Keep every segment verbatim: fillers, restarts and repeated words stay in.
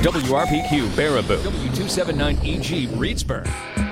W R P Q Baraboo, W two seventy-nine E G Reedsburg.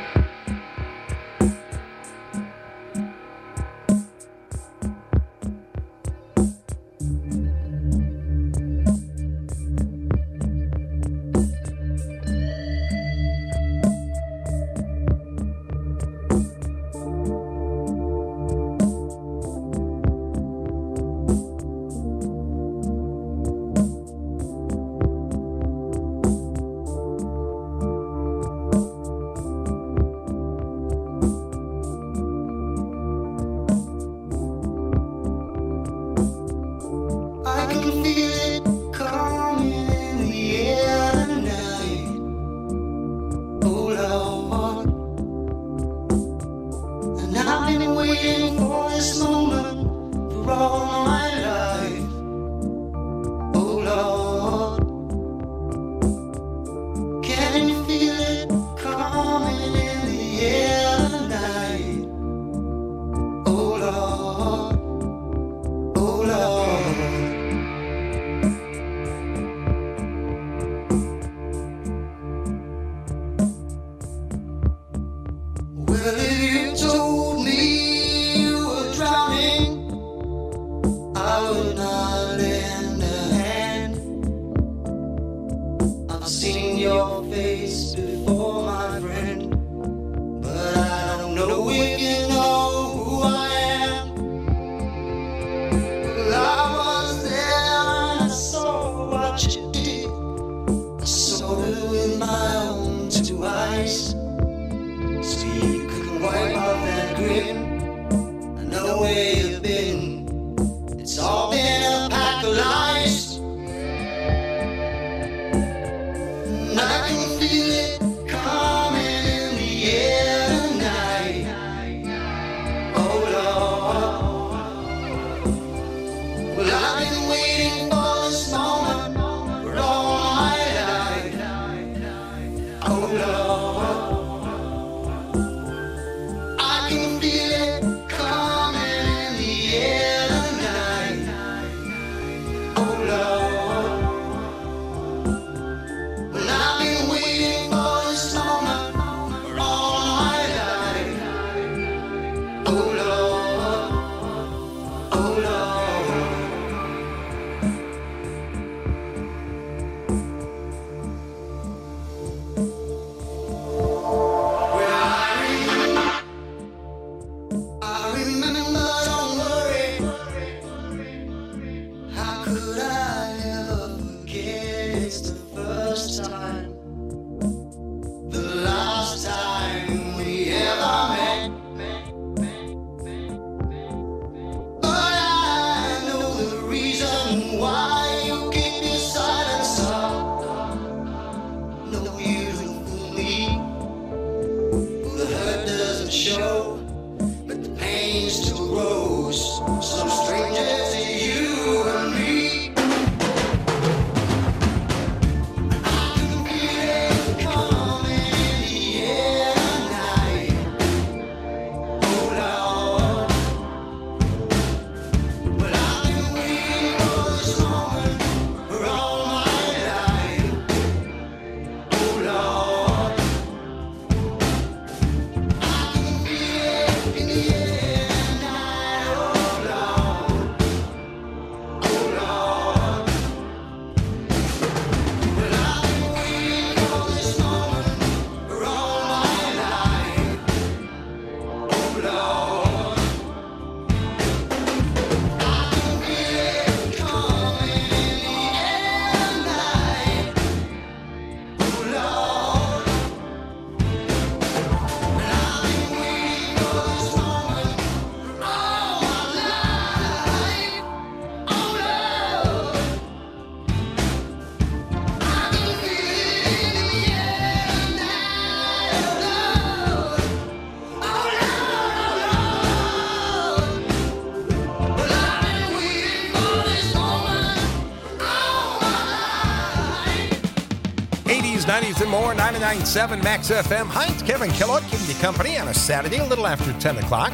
nineties and more, ninety-nine point seven Max F M. Hi, it's Kevin Kellogg, giving you company on a Saturday, a little after ten o'clock.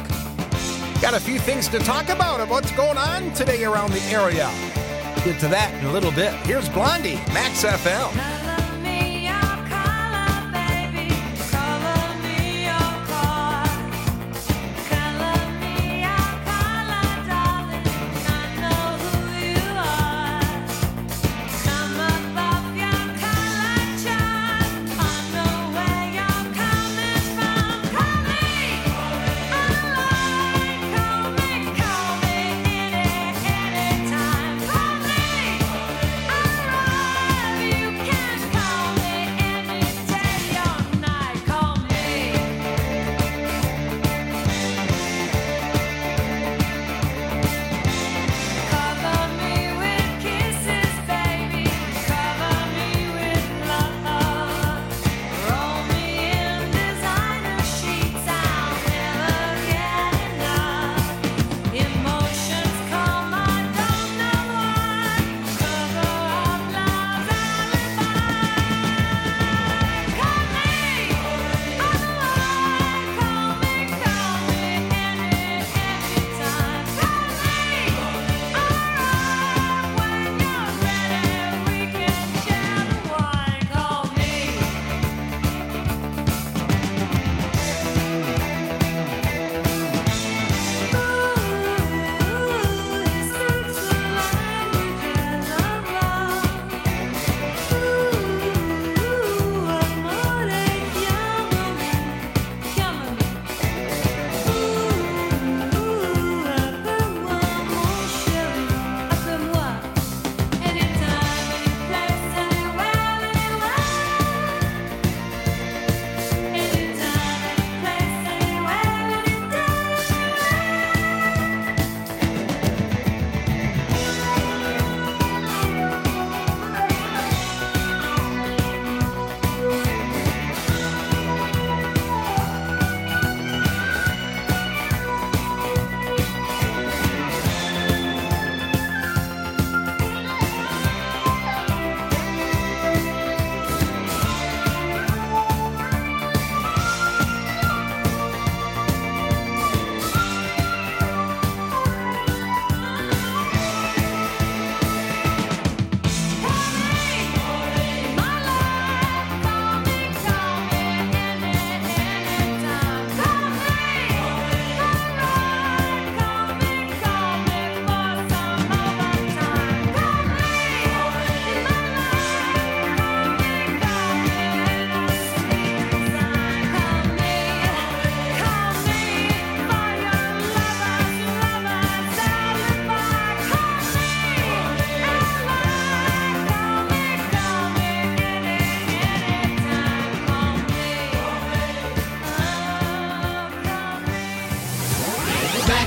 Got a few things to talk about of what's going on today around the area. Get to that in a little bit. Here's Blondie, Max F M.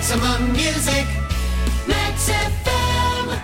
Maximum Music, Max F M.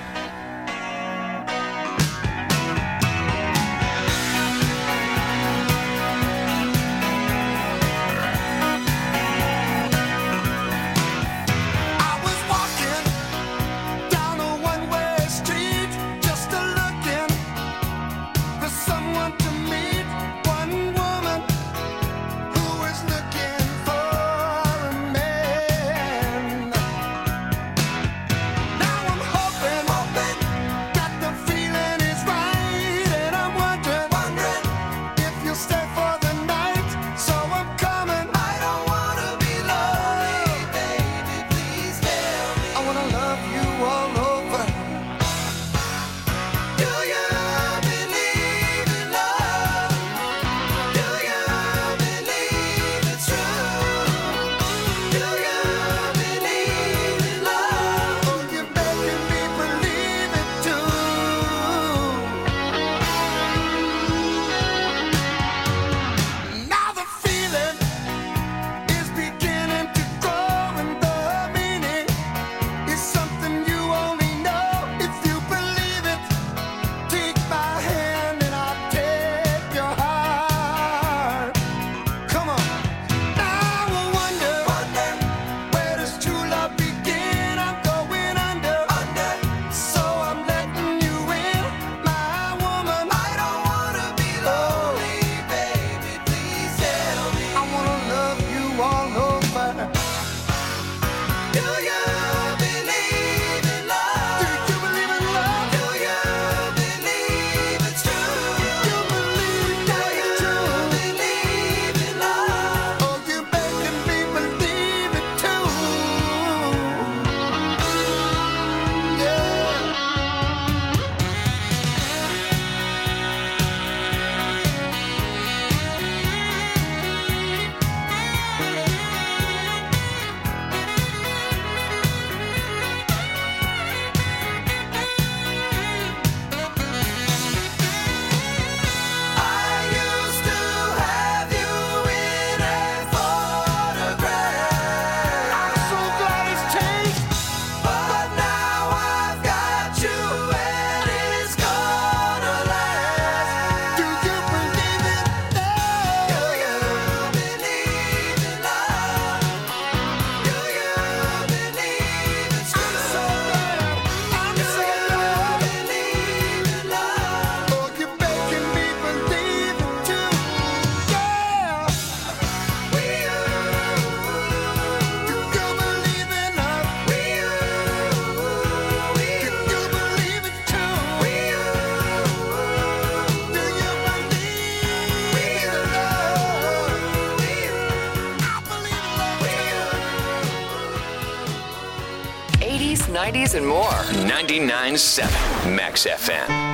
nineties and more. ninety-nine point seven Max F M.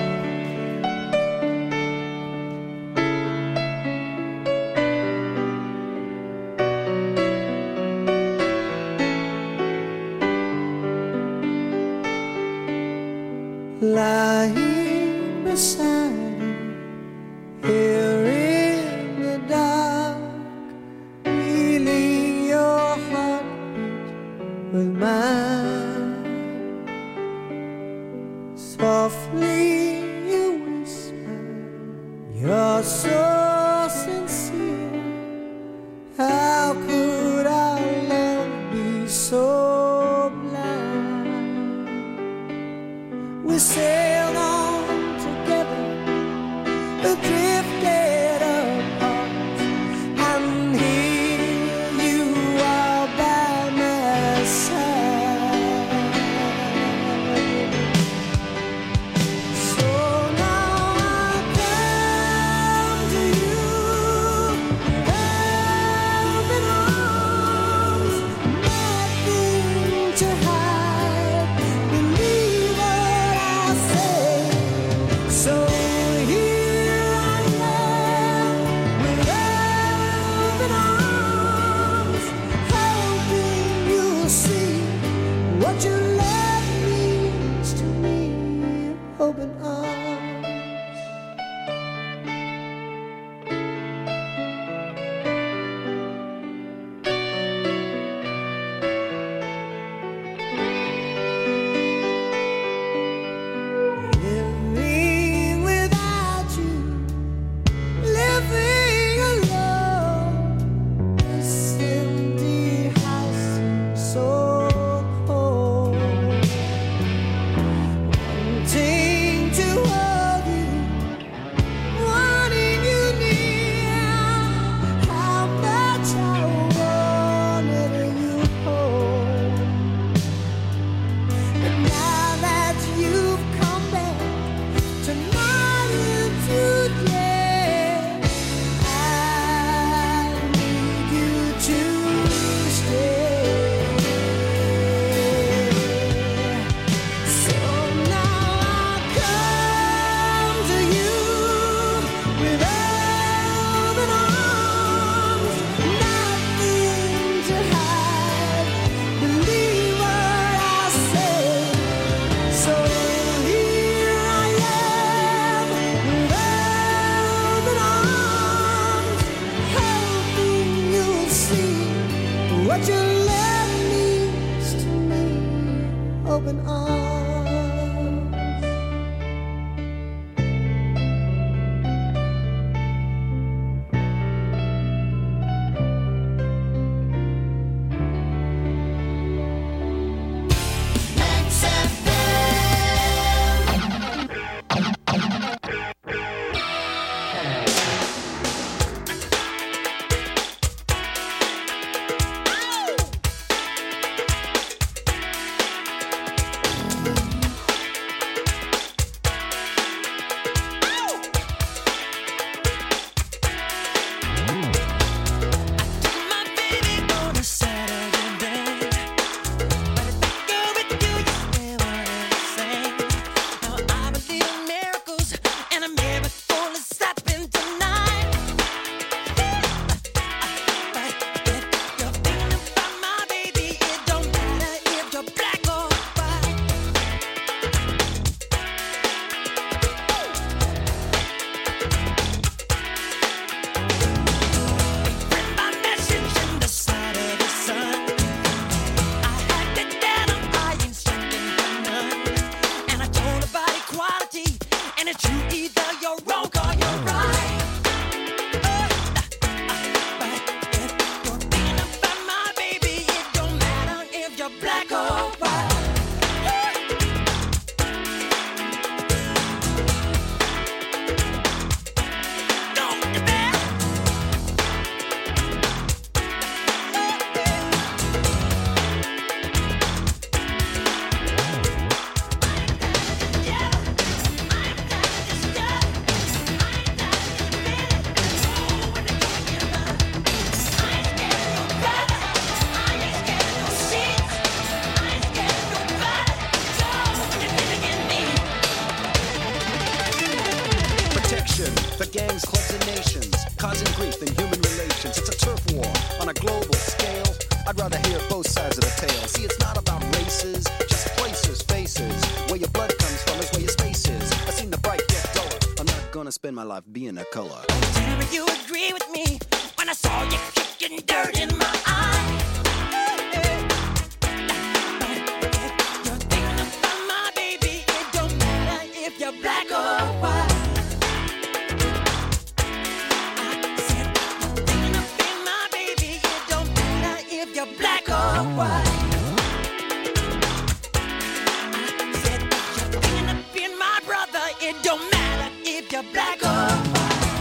Lying beside you, here in the dark, feeling your heartbeat with mine. Softly you whisper, you're so sincere. How could our love be so blind? We sailed on together, drifted apart, and here you are by my side. So now I come to nations, causing grief in human relations. It's a turf war on a global scale. I'd rather hear both sides of the tale. See, it's not about races, just places, faces. Where your blood comes from is where your space is. I've seen the bright get duller. I'm not gonna spend my life being a color. Tell me you agree with me when I saw you kicking dirt in my eye. You're thinking about my baby. It don't matter if you're black or white. I said you're thinking about my baby. It don't matter if you're black or white. I said you're thinking about my brother. It don't matter if you're black or white.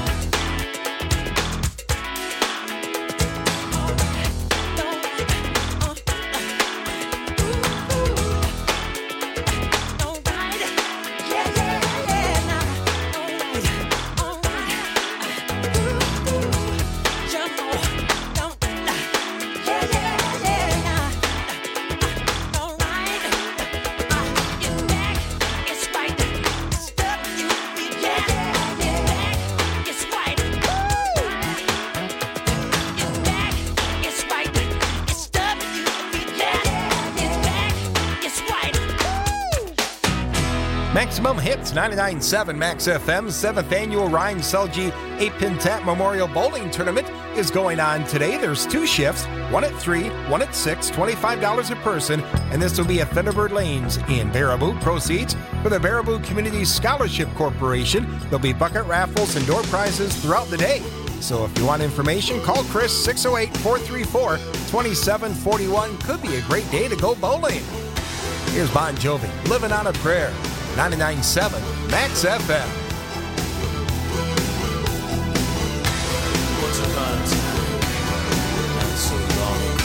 Maximum Hits, ninety-nine point seven Max F M, seventh Annual Ryan Selji eight-Pin Tap Memorial Bowling Tournament is going on today. There's two shifts, one at three, one at six, twenty-five dollars a person, and this will be at Thunderbird Lanes in Baraboo. Proceeds for the Baraboo Community Scholarship Corporation. There'll be bucket raffles and door prizes throughout the day. So if you want information, call Chris six oh eight, four three four, two seven four one. Could be a great day to go bowling. Here's Bon Jovi, Living on a Prayer. ninety-nine point seven Max F M. Once upon a time, not so long ago.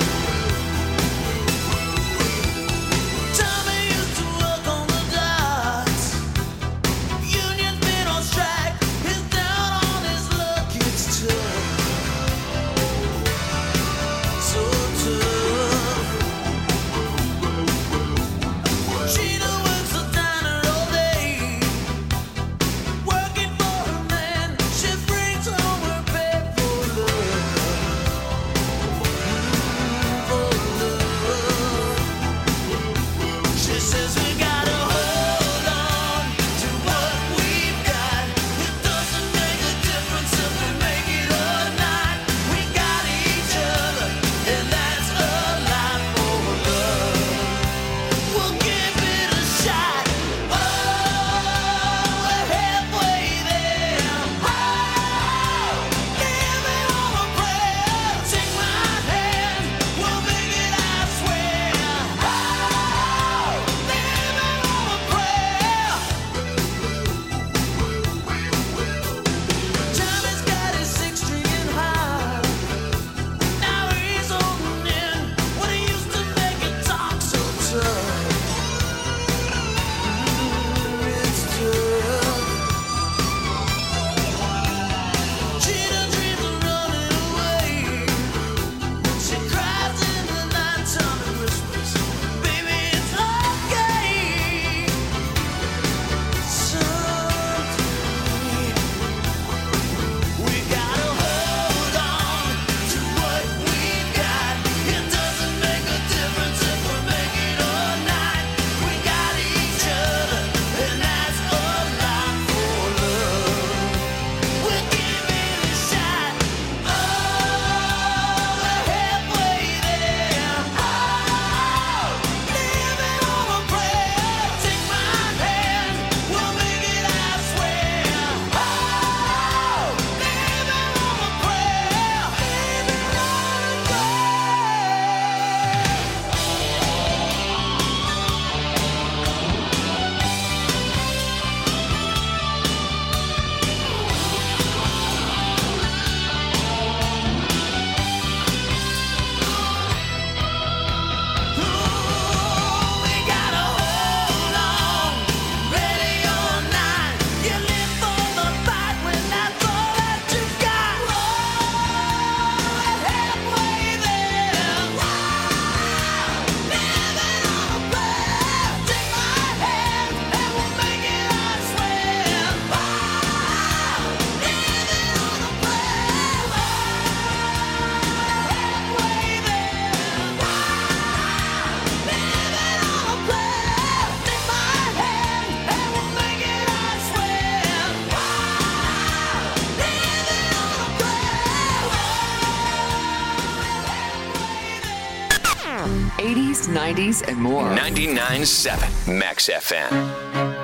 Tommy used to work on the docks. Union's been on strike. He's down on his luck. It's tough. So tough. Gina works a diner all day. eighties, nineties, and more. ninety-nine point seven Max F M.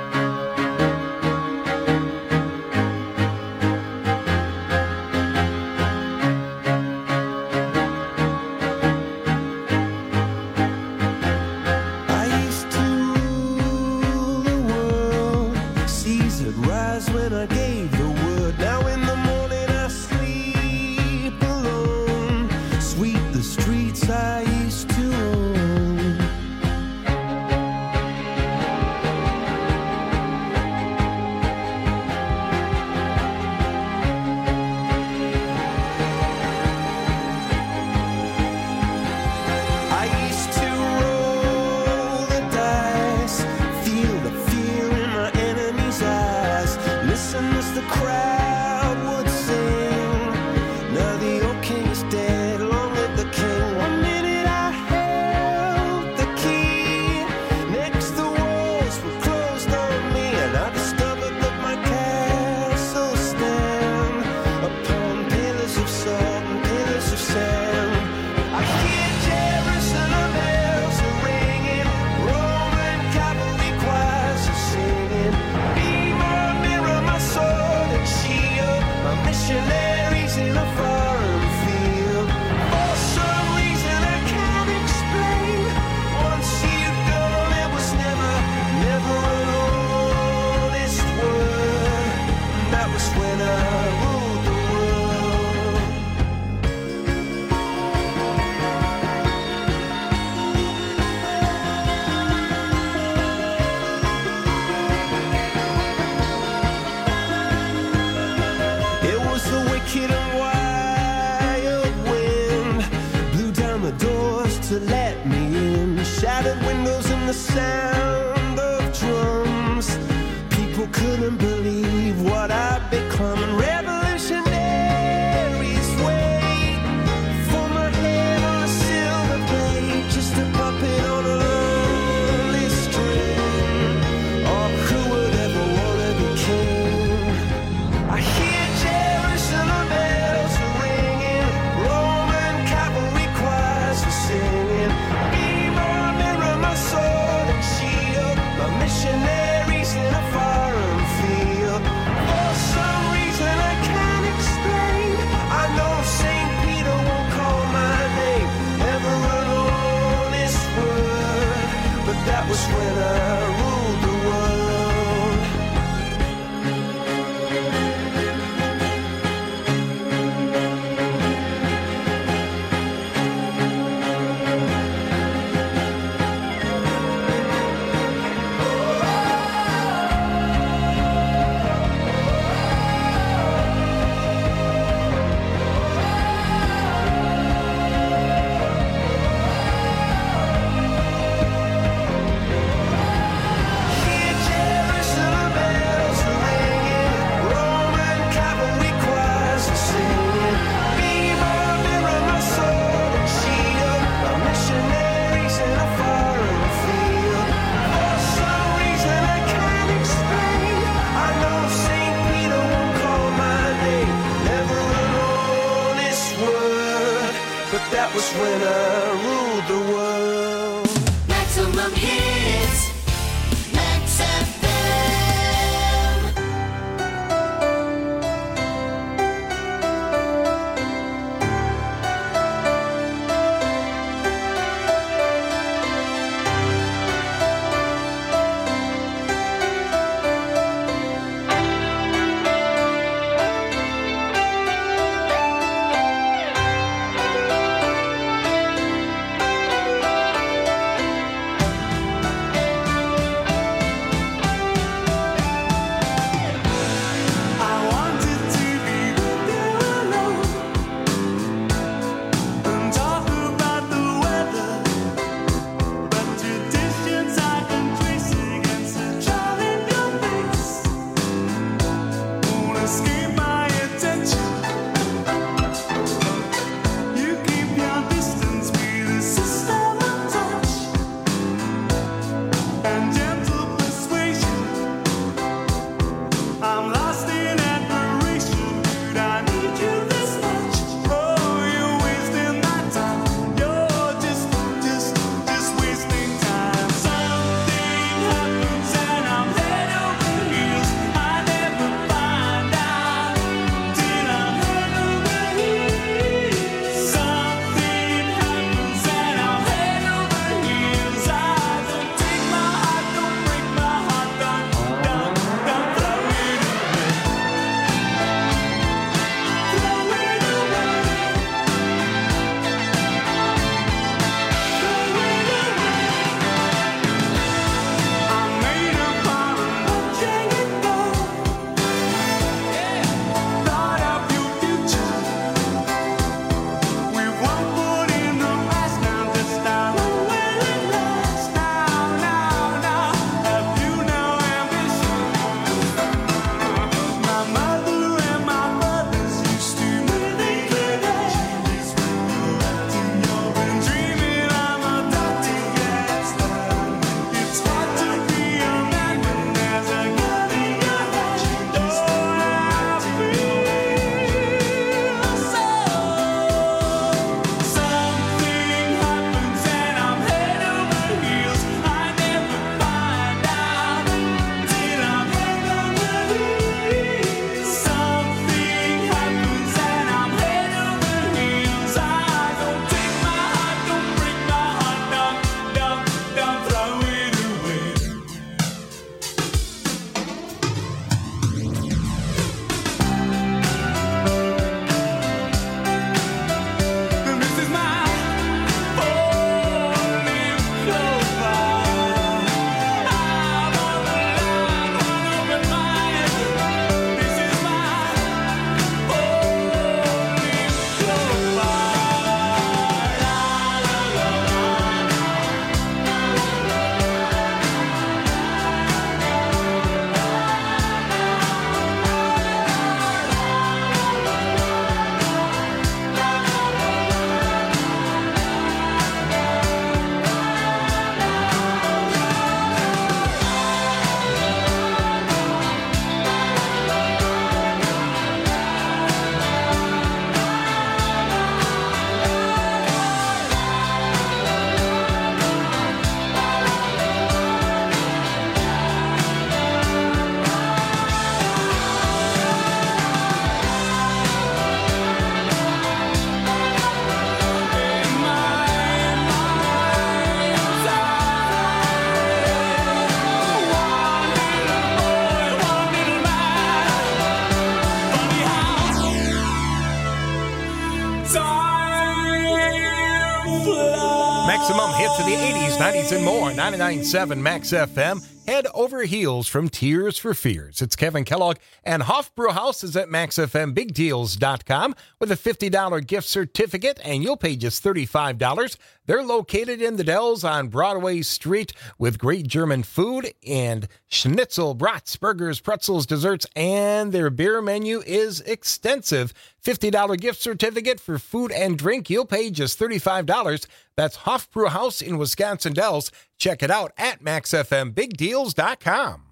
Maximum hits of the eighties, nineties, and more. ninety-nine point seven Max F M. Head over heels from Tears for Fears. It's Kevin Kellogg, and Hofbrauhaus is at max f m big deals dot com with a fifty dollars gift certificate, and you'll pay just thirty-five dollars. They're located in the Dells on Broadway Street with great German food and schnitzel, brats, burgers, pretzels, desserts, and their beer menu is extensive. fifty dollars gift certificate for food and drink. You'll pay just thirty-five dollars. That's Hofbrauhaus in Wisconsin Dells. Check it out at max f m big deals dot com.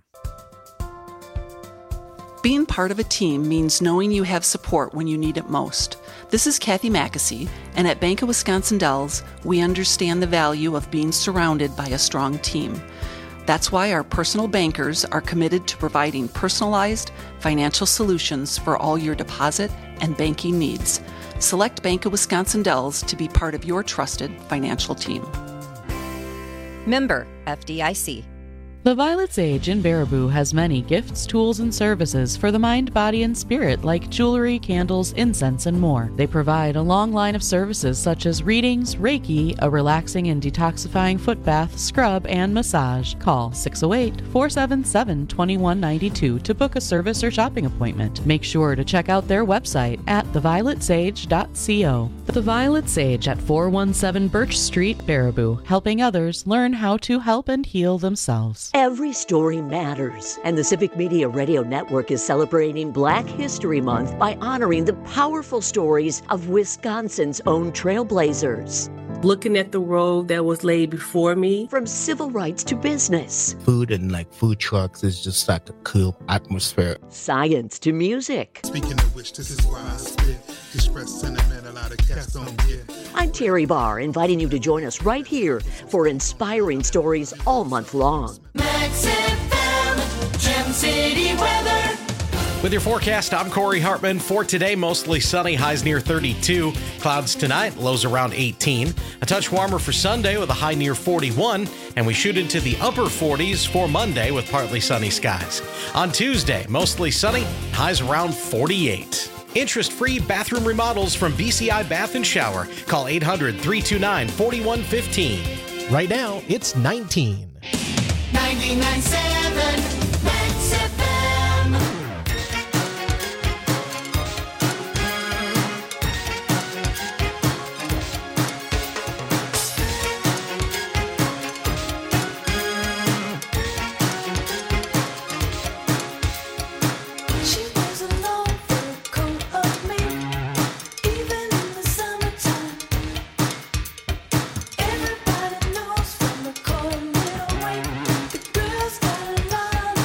Being part of a team means knowing you have support when you need it most. This is Kathy Mackesy, and at Bank of Wisconsin Dells, we understand the value of being surrounded by a strong team. That's why our personal bankers are committed to providing personalized financial solutions for all your deposit and banking needs. Select Bank of Wisconsin Dells to be part of your trusted financial team. Member F D I C. The Violet Sage in Baraboo has many gifts, tools, and services for the mind, body, and spirit, like jewelry, candles, incense, and more. They provide a long line of services such as readings, Reiki, a relaxing and detoxifying foot bath, scrub, and massage. Call six oh eight, four seven seven, two one nine two to book a service or shopping appointment. Make sure to check out their website at the violet sage dot co. The Violet Sage at four one seven Birch Street, Baraboo, helping others learn how to help and heal themselves. Every story matters, and the Civic Media Radio Network is celebrating Black History Month by honoring the powerful stories of Wisconsin's own trailblazers. Looking at the road that was laid before me. From civil rights to business. Food and like food trucks is just like a cool atmosphere. Science to music. Speaking of which, this is why I spit. Express sentiment a lot of cats don't get. I'm Terry Barr, inviting you to join us right here for inspiring stories all month long. Max F M, Gem City weather. With your forecast, I'm Corey Hartman. For today, mostly sunny, highs near thirty-two. Clouds tonight, lows around eighteen. A touch warmer for Sunday with a high near forty-one. And we shoot into the upper forties for Monday with partly sunny skies. On Tuesday, mostly sunny, highs around forty-eight. Interest-free bathroom remodels from B C I Bath and Shower. Call eight hundred, three two nine, four one one five. Right now, it's nineteen. ninety-nine point seven Max F M. Everybody knows from the corner away, the girl's got a lot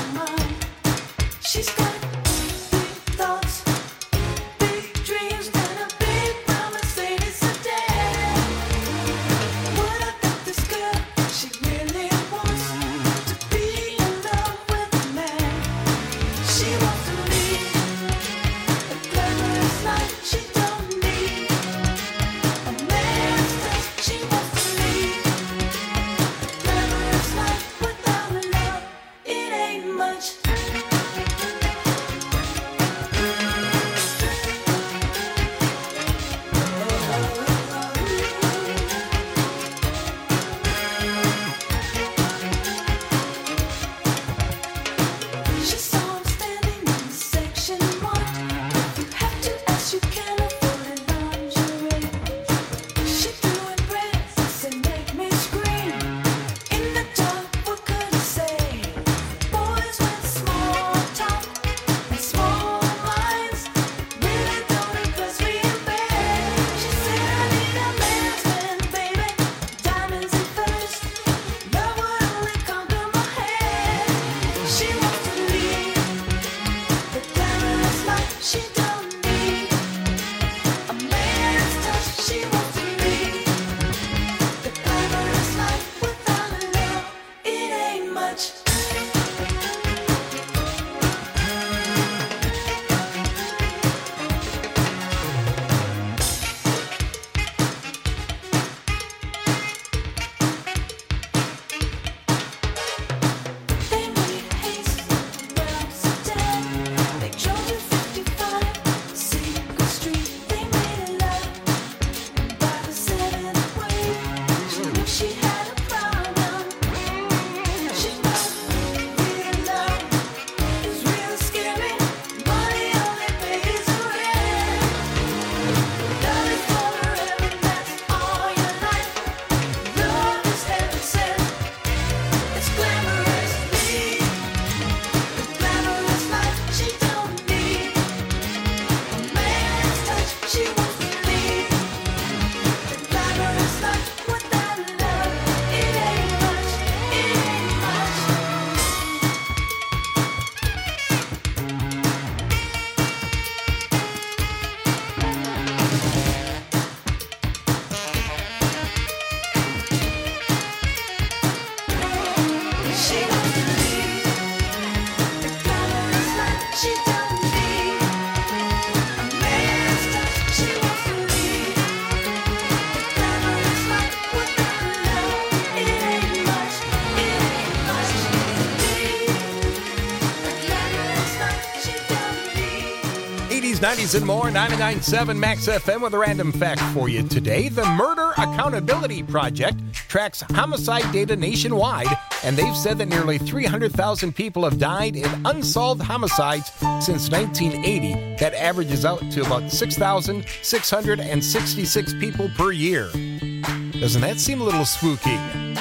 nineties and more, ninety-nine point seven Max F M with a random fact for you today. The Murder Accountability Project tracks homicide data nationwide, and they've said that nearly three hundred thousand people have died in unsolved homicides since nineteen eighty. That averages out to about six thousand six hundred sixty-six people per year. Doesn't that seem a little spooky?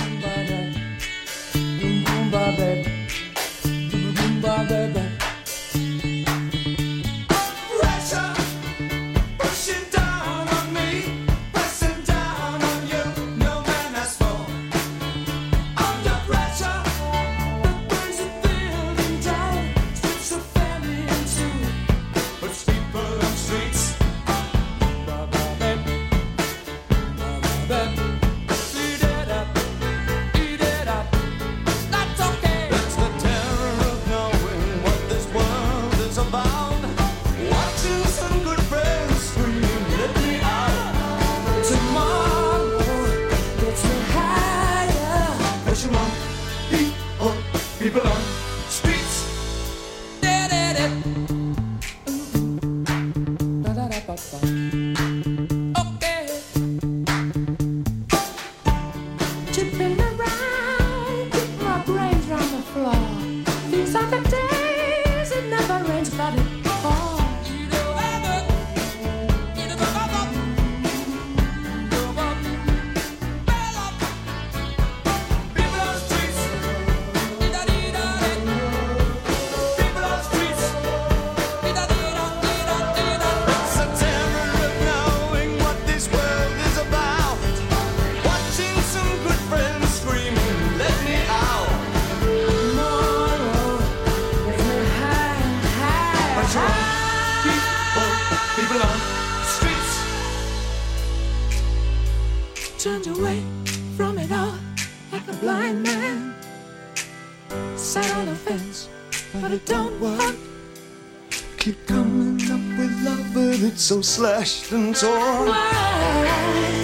Turned away from it all like a blind man. Sat on the fence, but it don't work. Keep coming up with love, but it's so slashed and torn. Why?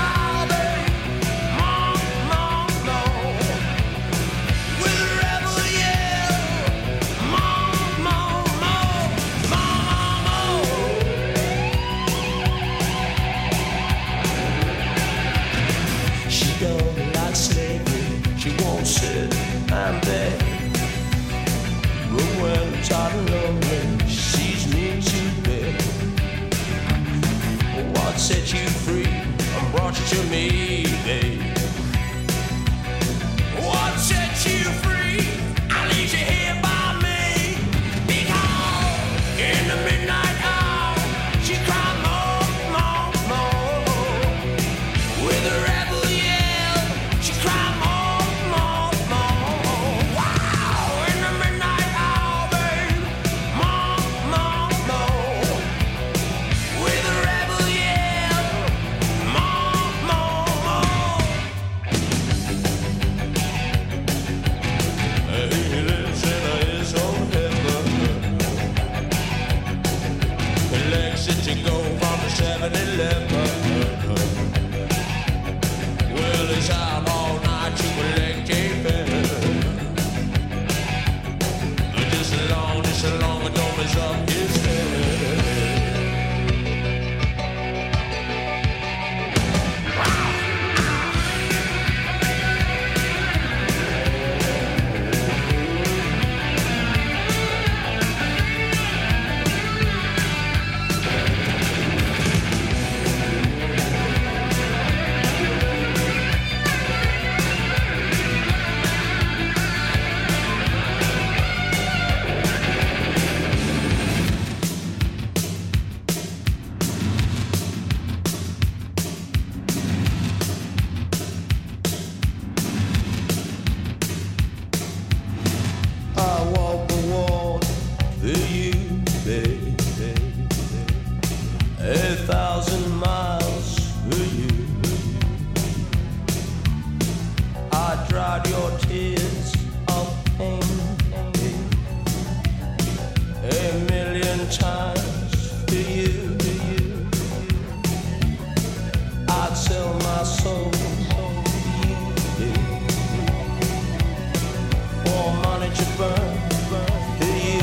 With a rebel you free and brought you to me, babe. What set you free? I leave you here by me. Because in the midnight hour, she cried more, more, more. With a rebel yell, she cried more, more, more. Wow, in the midnight hour, babe, more, more, more. With a rebel yell, more, more, more. He lives in his own heaven. He likes it to go from the seven eleven. Well, he's out all night to collect a bill. Just as long, just as long as don't mess up his head. I walk the walk for you, baby. A thousand miles for you. I dried your tears of pain a million times for you. I'd sell my soul for money to burn for you.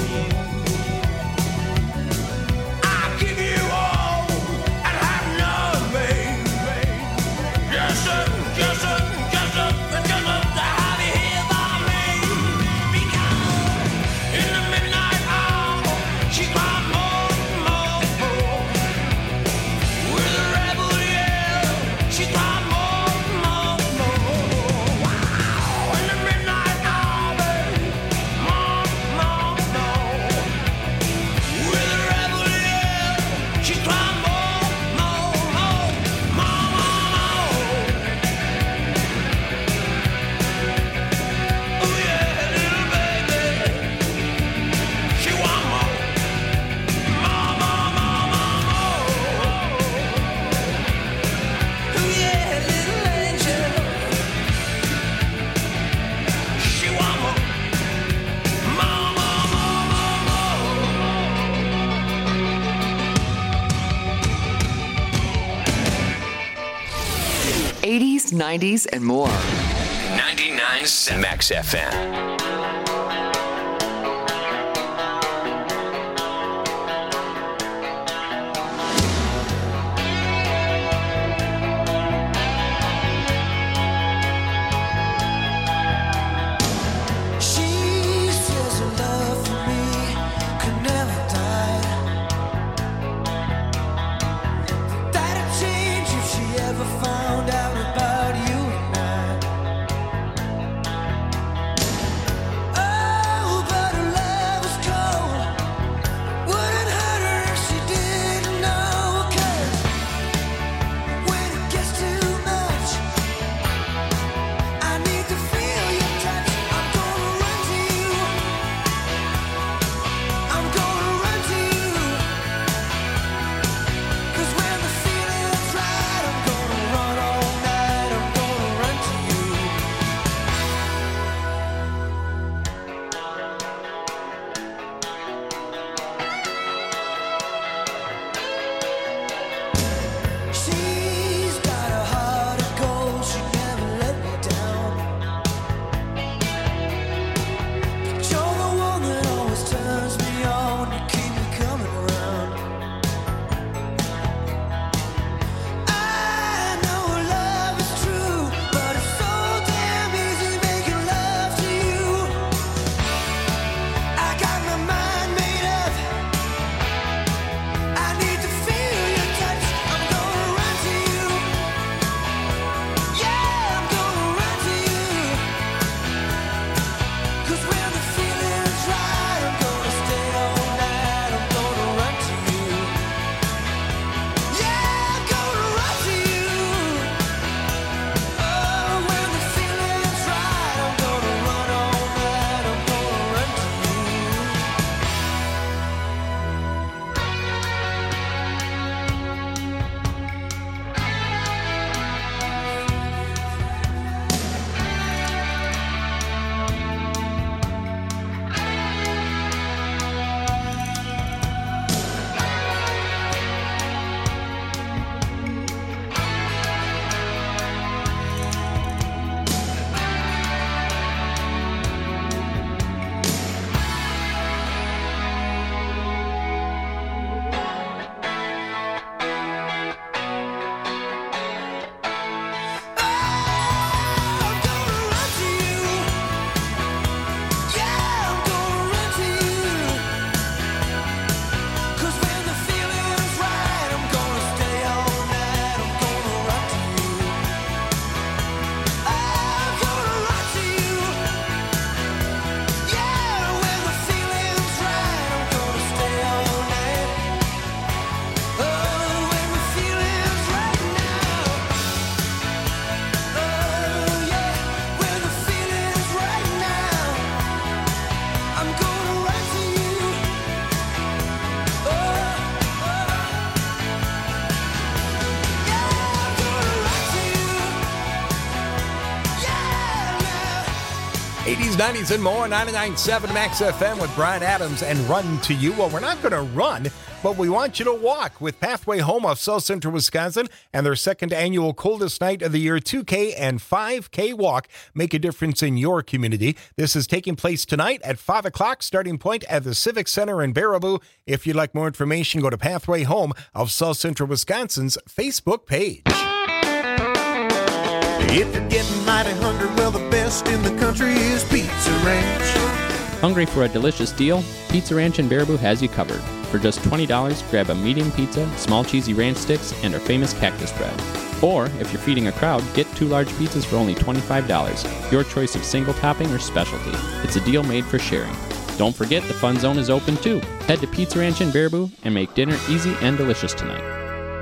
I'll give you all and have nothing. Just a, just a, just a, just a, to have you here by me. Because in the midnight hour, she cried more, more, more. With a rebel yell, she cried more, more, more. Wow, in the midnight hour, babe, more, more, more. With a rebel yell, she cried more, more, more, more, more, more. Oh yeah, little baby, she want more, more, more, more, more, more. Oh yeah, little angel, she want more, more, more, more, more, eighties, nineties, and more. ninety-nine point seven Max F M. She says her love for me could never die. That'd change if she ever found out about you and I. eighties, nineties, and more. ninety-nine point seven Max F M with Brian Adams and Run to You. Well, we're not going to run, but we want you to walk with Pathway Home of South Central Wisconsin and their second annual Coldest Night of the Year two K and five K walk. Make a difference in your community. This is taking place tonight at five o'clock, starting point at the Civic Center in Baraboo. If you'd like more information, go to Pathway Home of South Central Wisconsin's Facebook page. If you're getting mighty hungry, well, the best in the country is Pizza Ranch. Hungry for a delicious deal? Pizza Ranch in Baraboo has you covered. For just twenty dollars, grab a medium pizza, small cheesy ranch sticks, and our famous cactus bread. Or, if you're feeding a crowd, get two large pizzas for only twenty-five dollars. Your choice of single topping or specialty. It's a deal made for sharing. Don't forget the Fun Zone is open too. Head to Pizza Ranch in Baraboo and make dinner easy and delicious tonight.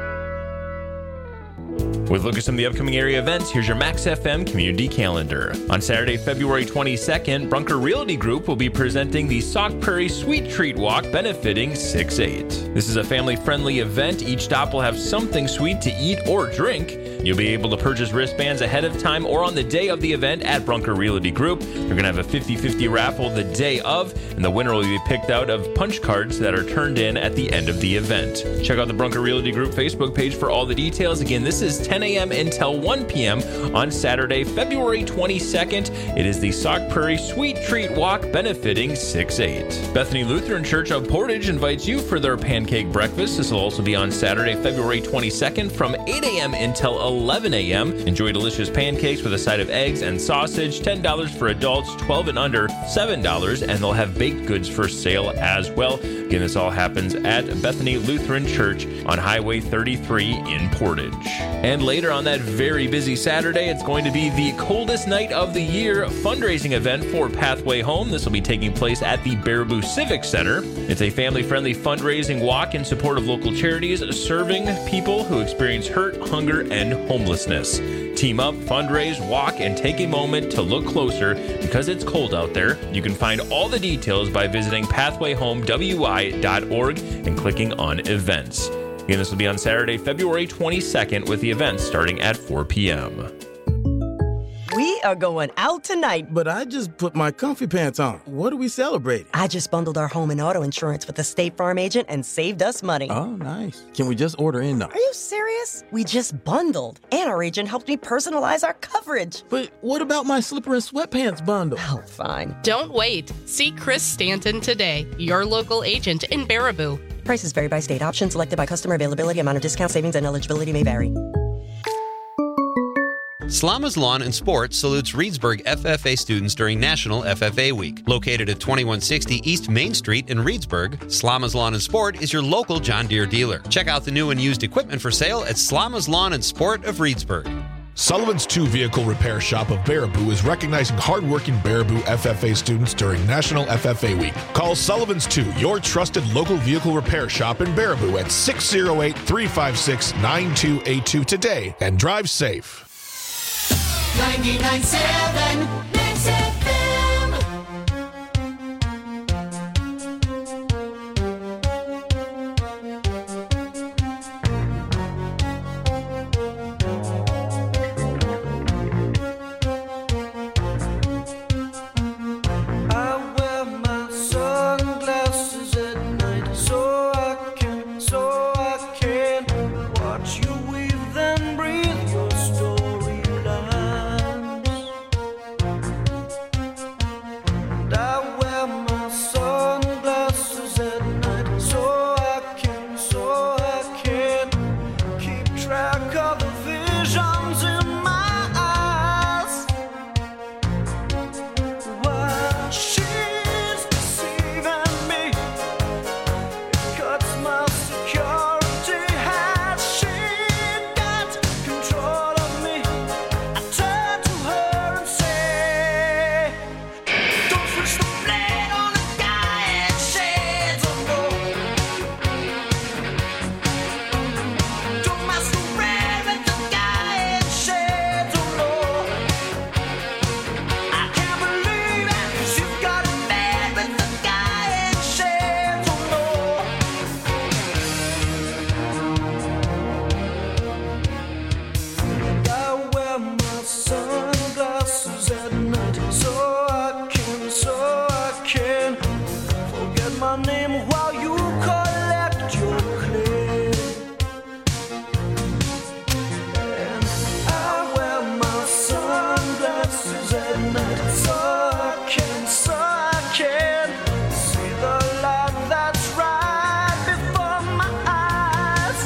With a look at some of the upcoming area events, here's your Max F M community calendar. On Saturday, February twenty-second, Brunker Realty Group will be presenting the Sauk Prairie Sweet Treat Walk benefiting six eight. This is a family-friendly event. Each stop will have something sweet to eat or drink. You'll be able to purchase wristbands ahead of time or on the day of the event at Brunker Realty Group. You're going to have a fifty-fifty raffle the day of, and the winner will be picked out of punch cards that are turned in at the end of the event. Check out the Brunker Realty Group Facebook page for all the details. Again, this is ten a.m. until one p.m. on Saturday, February twenty-second. It is the Sauk Prairie Sweet Treat Walk benefiting six eight. Bethany Lutheran Church of Portage invites you for their pancake breakfast. This will also be on Saturday, February twenty-second from eight a.m. until eleven a.m. Enjoy delicious pancakes with a side of eggs and sausage. ten dollars for adults, twelve and under, seven dollars, and they'll have baked goods for sale as well. Again, this all happens at Bethany Lutheran Church on Highway thirty-three in Portage. And later on that very busy Saturday, it's going to be the Coldest Night of the Year fundraising event for Pathway Home. This will be taking place at the Baraboo Civic Center. It's a family-friendly fundraising walk in support of local charities serving people who experience hurt, hunger, and homelessness. Team up, fundraise, walk, and take a moment to look closer because it's cold out there. You can find all the details by visiting pathway home w i dot org and clicking on events. Again, this will be on Saturday, February twenty-second, with the event starting at four p.m. We are going out tonight. But I just put my comfy pants on. What are we celebrating? I just bundled our home and auto insurance with the State Farm agent and saved us money. Oh, nice. Can we just order in now? Are you serious? We just bundled. And our agent helped me personalize our coverage. But what about my slipper and sweatpants bundle? Oh, fine. Don't wait. See Chris Stanton today, your local agent in Baraboo. Prices vary by state. Options selected by customer availability, amount of discount, savings, and eligibility may vary. Slama's Lawn and Sport salutes Reedsburg F F A students during National F F A Week. Located at twenty-one sixty East Main Street in Reedsburg, Slama's Lawn and Sport is your local John Deere dealer. Check out the new and used equipment for sale at Slama's Lawn and Sport of Reedsburg. Sullivan's two Vehicle Repair Shop of Baraboo is recognizing hardworking Baraboo F F A students during National F F A Week. Call Sullivan's two, your trusted local vehicle repair shop in Baraboo at six oh eight, three five six, nine two eight two today and drive safe. ninety-nine point seven Max F M. I wear my sunglasses at night so I can, so I can watch you weave and breathe your storyline. my name while you collect your clay. And I wear my sunglasses at night so I can, so I can see the light that's right before my eyes.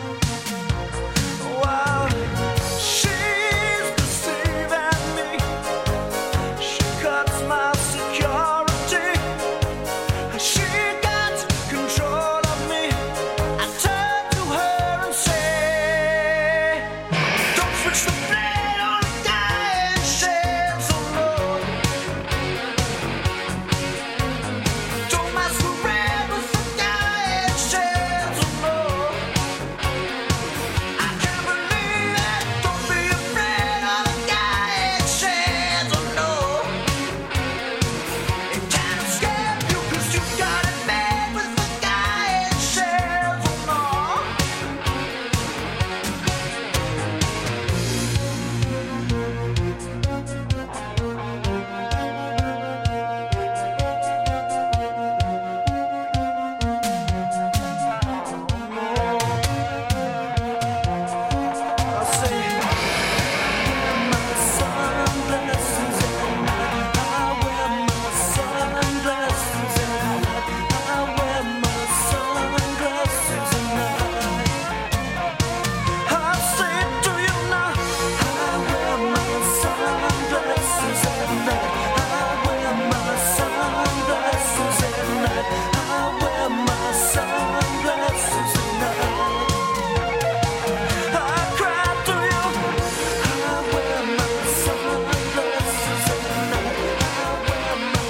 While she's deceiving me, she cuts my security. She got control of me. I turn to her and say, don't switch the blade on a guy and shed so low. Don't masquerade with the guy and shed so low. I can't believe it. Don't be afraid of the guy and shed so low. It can't escape you 'cause you got it made with the guy and shed so low. I say, wear my sunglasses at night. I wear my sunglasses at night. I wear my sunglasses at night. I say it to you now. I wear my sunglasses at night. I wear my sunglasses at night. I wear my sunglasses at night. I cry to you. I wear my sunglasses at night. I wear my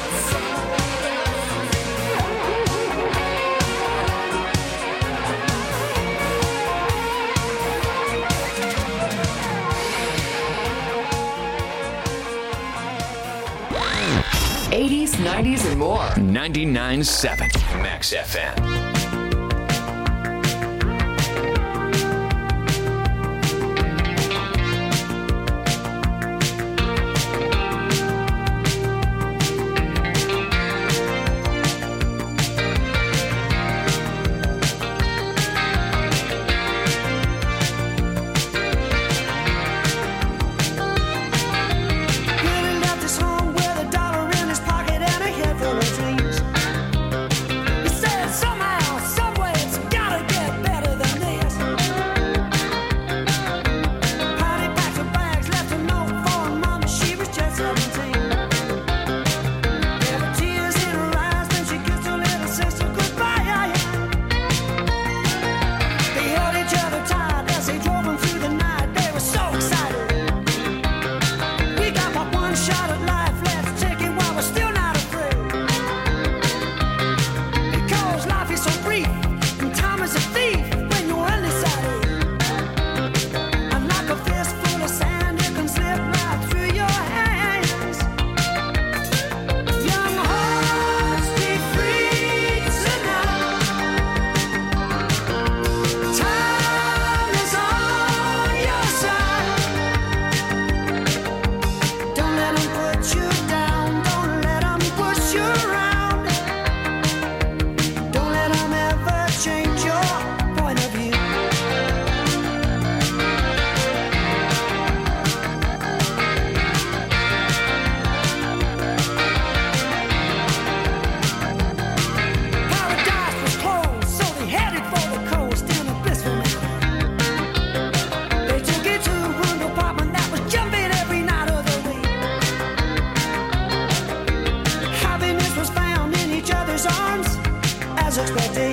eighties, nineties, and more. ninety-nine point seven Max F M. Billy left his home with a dollar in his pocket and a head full of dreams. He said somehow, someway, it's gotta get better than this. Patty packed her bags, left a note for her mama, she was just seventeen. There were tears in her eyes when she kissed her little sister goodbye. They held each other tight as they drove them through the night. They were so excited. We got but one shot at life, let's take it while we're still not afraid. Because life is so brief, and time is a thief when you're undecided. And like a fistful of sand, it can slip right through your hands. Young hearts be free tonight. Time is on your side. Don't let 'em put you down. Don't let 'em push you around. Don't let 'em ever change your point of view. Paradise was closed, so they headed for the coast in a blissful mood. They took it to a room apartment that was jumping every night of the week. Happiness was found in each other's arms as expected.